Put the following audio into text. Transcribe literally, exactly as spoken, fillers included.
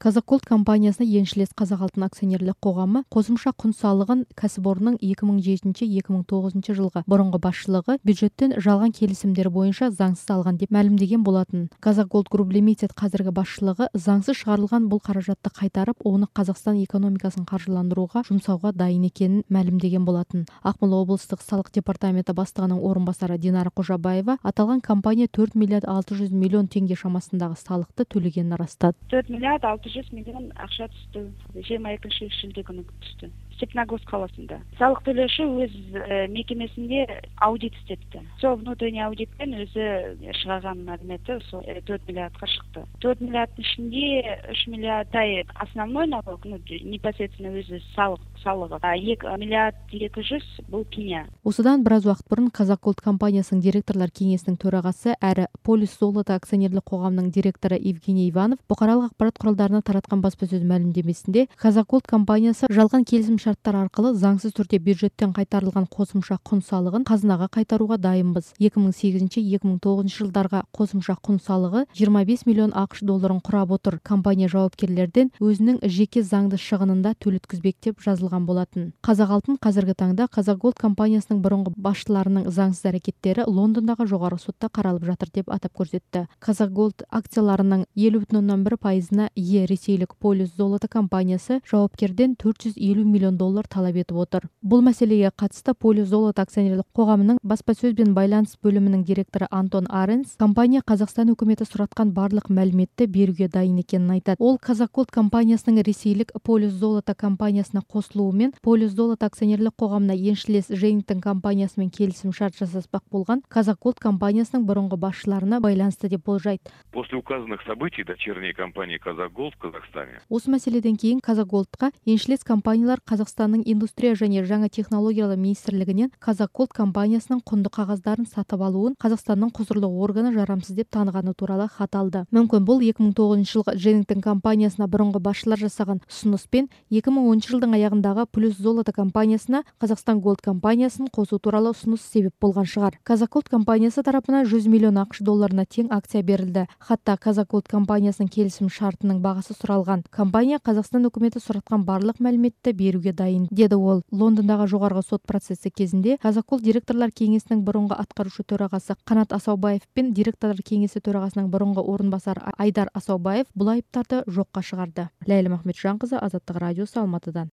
Казаколт компаниясына еншілес Қазақ алтын акционерлік қоғамы қосымша құн салығын кәсіпорынның екі мың жетінші - екі мың тоғызыншы жылғы бұрынғы басшылығы бюджеттен жалған келісімдер бойынша заңсыз алған деп мәлімдеген болатын. Казаколт Груп Лимитед қазіргі басшылығы заңсыз шығарылған бұл қаражатты қайтарып, оны Қазақстан экономикасын қаржыландыруға жұмсауға дайын екенін мәлімдеген болатын. Ақмола облыстық салық департаменті бастығының орынбасары Динара Қожабаева аталған компания төрт миллиард алты жүз миллион теңге шамасындағы салықты төлегенін растады. төрт миллиард алты жүз миллион ақша түсті. жиырма екінші шілде күні түсті. Степногорск қаласында. Салық төлеуші өз ә, мекемесінде аудит істетті. Сол внутренний аудитпен өзі шығарған мәліметі сол төрт миллиардқа шықты. төрт миллиардтың ішінде үш миллиардтай основной налог, ну, непосредственно өзі салық салығы, а екі миллиард екі жүз бұл пеня. Осыдан біраз уақыт бұрын Казаколт компаниясының директорлар кеңесінің төрағасы әрі Полюс Золото акционерлік қоғамының директоры Евгений Иванов бұқаралық ақпарат құралдарына таратқан баспасөз мәлімдемесінде Казаколт компаниясы жалған келісім шарттар арқылы заңсыз түрде бюджеттен қайтарылған қосымша құн салығын қазынаға қайтаруға дайынбыз. екі мың сегізінші - екі мың тоғызыншы жылдарға қосымша құн салығы жиырма бес миллион ақш долларын құрап отыр. Компания жауапкерлерден өзінің жеке заңды шығынында төлеткізбек деп жазылған болатын. Қазақ алтын қазіргі таңда Казаколт компаниясының бұрынғы басшыларының заңсыз әрекеттері Лондондағы жоғарғы сотта қаралып жатыр деп атап көрсетті. Казаколт акцияларының елу бүтін оннан бір пайызына ие ресейлік Полюс Золото компаниясы жауапкерден төрт жүз елу миллион доллар талап етіп отыр. Бұл мәселеге қатысты Полюс Золото акционерлік қоғамының баспасөзбен байланыс бөлімінің директоры Антон Аренс компания Қазақстан үкіметі сұратқан барлық мәліметті беруге дайын екенін айтады. Ол Казаколт компаниясының ресейлік Полюс Золото компаниясына қосылуымен Полюс Золото акционерлік қоғамына еншілес Женитон компаниясымен келісім шарт жасаспақ болған Казаколт компаниясының бұрынғы басшыларына байланысты деп болжайды. После указанных событий дочерние компании Казаколт в Казахстане. Осы мәселеден кейін Казаколтқа еншілес компаниялар Қазақстанның индустрия және жаңа технологиялар министрлігінен Казаколт компаниясының құнды қағаздарын сатып алуын Қазақстанның құзырлы органы жарамсыз деп танығаны туралы хат алды. Мүмкін бұл екі мың тоғызыншы жылғы Женитон компаниясына бұрынғы басшылар жасаған ұсыныспен екі мың оныншы жылдың аяғындағы Полюс Золото компаниясына Қазақстан Голд компаниясын қосу туралы ұсыныс себеп болған шығар. Казаколт компаниясы тарапынан жүз миллион ақш долларына тең акция берілді. Хатта Казаколт компаниясының келісім шартының бағасы сұралған. Компания Қазақстан үкіметі сұратқан барлық мәліметті беруге дайын, деді ол. Лондондағы жоғарғы сот процесі кезінде Казаколт директорлар кеңесінің бұрынғы атқарушы төрағасы Қанат Асаубаев пен директорлар кеңесі төрағасының бұрынғы орынбасары Айдар Асаубаев бұл айыптарды жоққа шығарды. Ләйлә Махметжанқызы, Азаттық радиосы, Алматыдан.